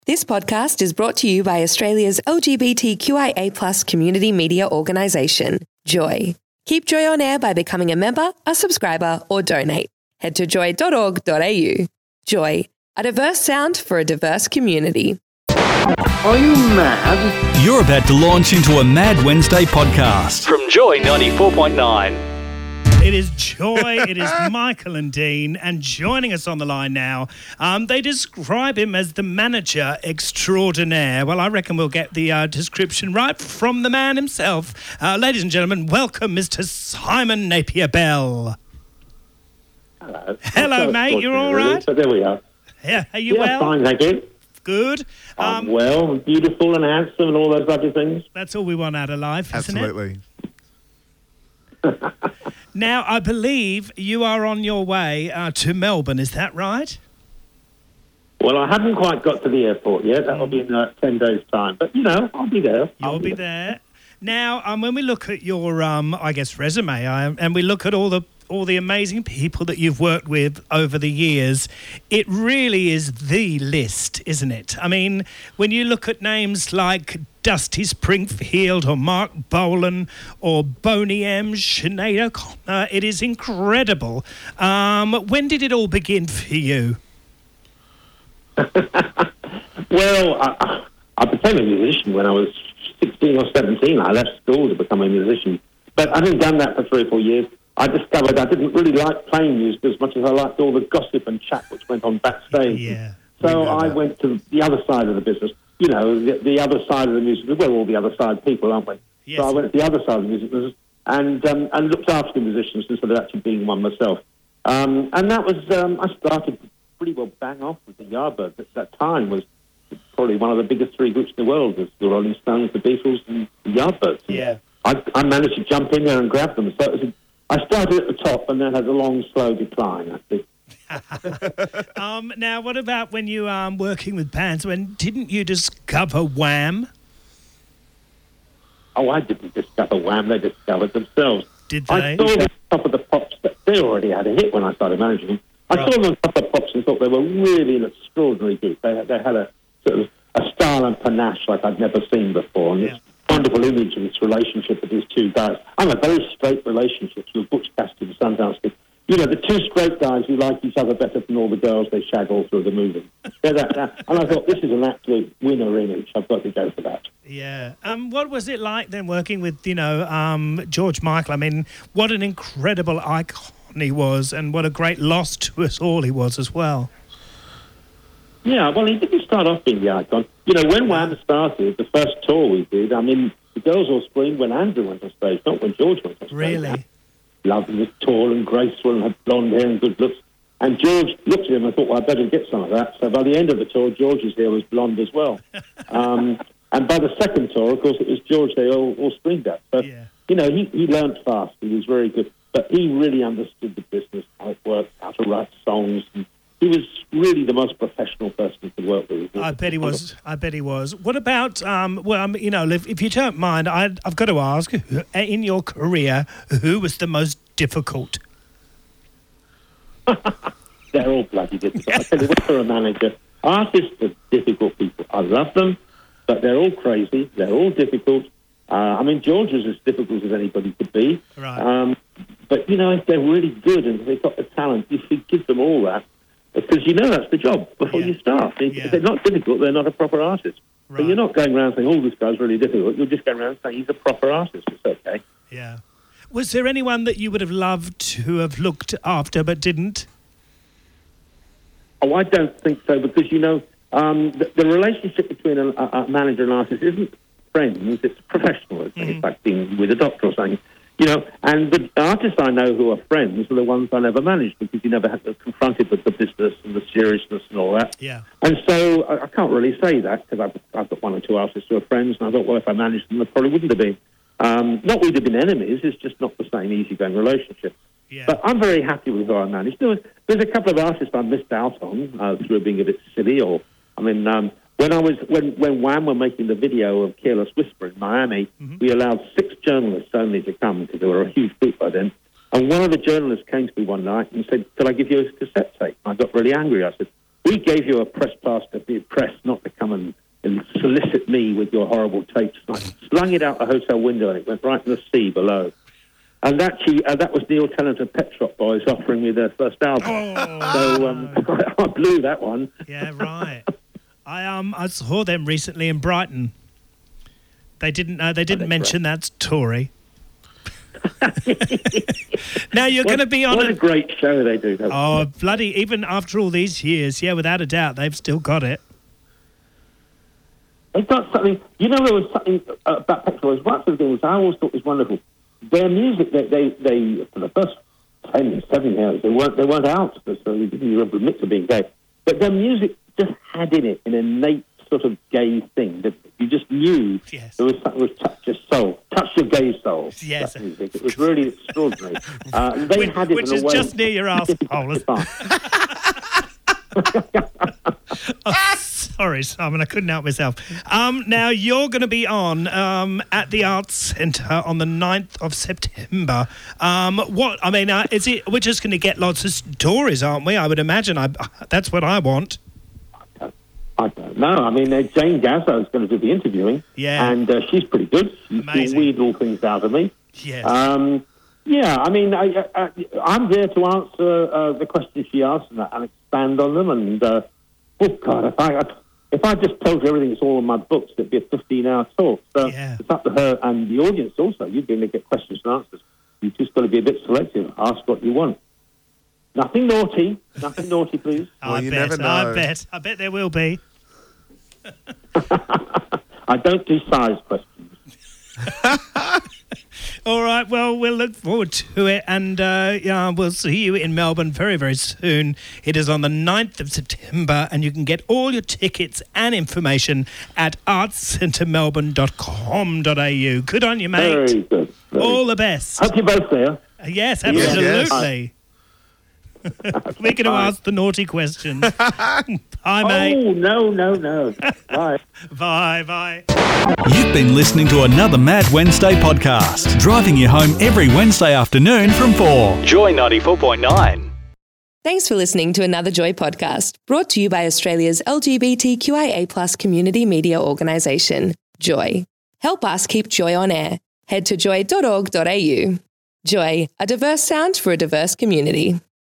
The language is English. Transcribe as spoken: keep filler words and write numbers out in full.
This podcast is brought to you by Australia's L G B T Q I A plus community media organisation, Joy. Keep Joy on air by becoming a member, a subscriber or donate. Head to joy dot org dot a u. Joy, a diverse sound for a diverse community. Are you mad? You're about to launch into a Mad Wednesday podcast from Joy ninety-four point nine. It is Joy, it is Michael and Dean, and joining us on the line now, um, they describe him as the manager extraordinaire. Well, I reckon we'll get the uh, description right from the man himself. Uh, ladies and gentlemen, welcome Mister Simon Napier-Bell. Hello. Hello, mate, you're all right? But there we are. Yeah, are you yeah, well? Fine, thank you. Good. I'm Um, well, and beautiful and handsome and all those lovely things. that's all we want out of life, isn't it? Absolutely. Now, I believe you are on your way uh, to Melbourne, is that right? Well, I haven't quite got to the airport yet. That'll be in uh, ten days' time. But, you know, I'll be there. You'll I'll be there. Now, um, when we look at your, um, I guess, resume, I, and we look at all the all the amazing people that you've worked with over the years, it really is the list, isn't it? I mean, when you look at names like Dusty Springfield or Mark Bolan or Boney M, Sinead O'Connor, it is incredible. Um, when did it all begin for you? Well, I, I became a musician when I was sixteen or seventeen. I left school to become a musician. But I hadn't done that for three or four years. I discovered I didn't really like playing music as much as I liked all the gossip and chat which went on backstage. Yeah. So I went to the other side of the business. You know, the, the other side of the music. We're all the other side people, aren't we? Yes. So I went to the other side of the music business and um, and looked after the musicians instead of actually being one myself. Um, and that was, um, I started pretty well bang off with the Yardbirds. At that time was probably one of the biggest three groups in the world, was the Rolling Stones, the Beatles and the Yardbirds. Yeah. I, I managed to jump in there and grab them. So it was a, I started at the top and then had a long, slow decline, I think. um, now, what about when you um working with bands? When didn't you discover Wham? Oh, I didn't discover Wham, they discovered themselves. Did I they? saw them on Top of the Pops, but they already had a hit when I started managing them. I Right. saw them on Top of the Pops and thought they were really an extraordinary group. They, they had a sort of a style and panache like I'd never seen before. And Yeah. this wonderful image of this relationship with these two guys. I'm a very straight relationship with Butch Cassidy and Sundance Kid. You know, the two straight guys who like each other better than all the girls they shag all through the movie. Yeah, that, that. And I thought, this is an absolute winner image. I've got to go for that. Yeah. Um, what was it like then working with, you know, um, George Michael? I mean, what an incredible icon he was, and what a great loss to us all he was as well. Yeah, well, he didn't start off being the icon. You know, when Wham started, the first tour we did, I mean, the girls all screamed when Andrew went on stage, not when George went on stage. Really? Lovely, was tall and graceful and had blonde hair and good looks. And George looked at him and thought, well, I better get some of that. So by the end of the tour, George's hair was blonde as well. um, and by the second tour, of course, it was George they all, all screamed at. So, Yeah. you know, he, he learned fast. He was very good. But he really understood the business, how it worked, how to write songs. And he was really the most professional person to work with. I bet he was. I bet he was. What about, um, well, um, you know, if, if you don't mind, I, I've got to ask, in your career, who was the most difficult? They're all bloody difficult. I tell you what, for a manager, artists are difficult people. I love them, but they're all crazy. They're all difficult. Uh, I mean, George was as difficult as anybody could be. Right. Um, but, you know, if they're really good and they've got the talent, you should give them all that. Because you know that's the job before Yeah. you start. If Yeah. they're not difficult, they're not a proper artist. Right. So you're not going around saying, oh, this guy's really difficult. You're just going around saying he's a proper artist. It's okay. Yeah. Was there anyone that you would have loved to have looked after but didn't? Oh, I don't think so, because, you know, um, the, the relationship between a, a manager and artist isn't friends, it's professional. It's, Mm-hmm. it's like being with a doctor or something. You know, and the artists I know who are friends are the ones I never managed, because you never had to confront it with the business and the seriousness and all that. Yeah. And so I, I can't really say that, because I've, I've got one or two artists who are friends, and I thought, well, if I managed them, they probably wouldn't have been. Um, not we'd have been enemies, it's just not the same easygoing relationship. Yeah. But I'm very happy with who I managed. There was, there's a couple of artists I missed out on uh, through being a bit silly. Or, I mean, um, when I was when when Wham were making the video of Careless Whisper in Miami, mm-hmm. we allowed six journalists only to come, because they were a huge group by then. And one of the journalists came to me one night and said, "Could I give you a cassette tape?" And I got really angry. I said, we gave you a press pass to be press, not to come and, and solicit me with your horrible tapes. I slung it out the hotel window and it went right in the sea below. And actually, uh, that was Neil Tennant and Pet Shop Boys offering me their first album. Oh. So um, I blew that one. Yeah, right. I um I saw them recently in Brighton. They didn't uh, they didn't oh, mention great. that's Tory. Now you're going to be on what a, a great show they do. Oh, bloody! Even after all these years, yeah, without a doubt, they've still got it. They've got something. You know, there was something uh, about Pet Shop Boys. One of the things I always thought was wonderful. Their music, they, they, they for the first ten, seven years, they weren't, they weren't out, so they didn't even admit to being gay. But their music just had in it an innate sort of gay thing that you just knew yes. there was something that touched your soul, touched your gay soul. Yes, that music. It was really extraordinary. Uh, they which, had it which in is a way just near your asshole. Oh, sorry, Simon, I couldn't help myself. Um, now, you're going to be on um, at the Arts Centre on the ninth of September. Um, what, I mean, uh, is it? We're just going to get lots of stories, aren't we? I would imagine. I, that's what I want. I don't know. I mean, uh, Jane Gazzo is going to do the interviewing. Yeah. And uh, she's pretty good. She Amazing. can weed all things out of me. Yes. Um, yeah, I mean, I, I, I'm there to answer uh, the questions she asks and, and expand on them. And, uh, oh, God, if I, if I just told you everything that's all in my books, it'd be a fifteen-hour talk. So yeah. It's up to her and the audience also. You're going to get questions and answers. You've just got to be a bit selective. Ask what you want. Nothing naughty. Nothing naughty, please. I well, you bet, never know. I bet. I bet there will be. I don't do size questions. All right, well, we'll look forward to it, and uh, yeah, we'll see you in Melbourne very, very soon. It is on the ninth of September, and you can get all your tickets and information at arts centre melbourne dot com dot a u. Good on you, mate. Very good. Very all good. the best. Hope you're both there. Uh, yes, absolutely. Yes. We're going to ask the naughty questions. Bye, mate. Oh, no, no, no. Bye. Bye, bye. You've been listening to another Mad Wednesday podcast, driving you home every Wednesday afternoon from four. Joy ninety-four point nine. Thanks for listening to another Joy podcast, brought to you by Australia's L G B T Q I A plus community media organisation, Joy. Help us keep Joy on air. Head to joy dot org dot a u. Joy, a diverse sound for a diverse community.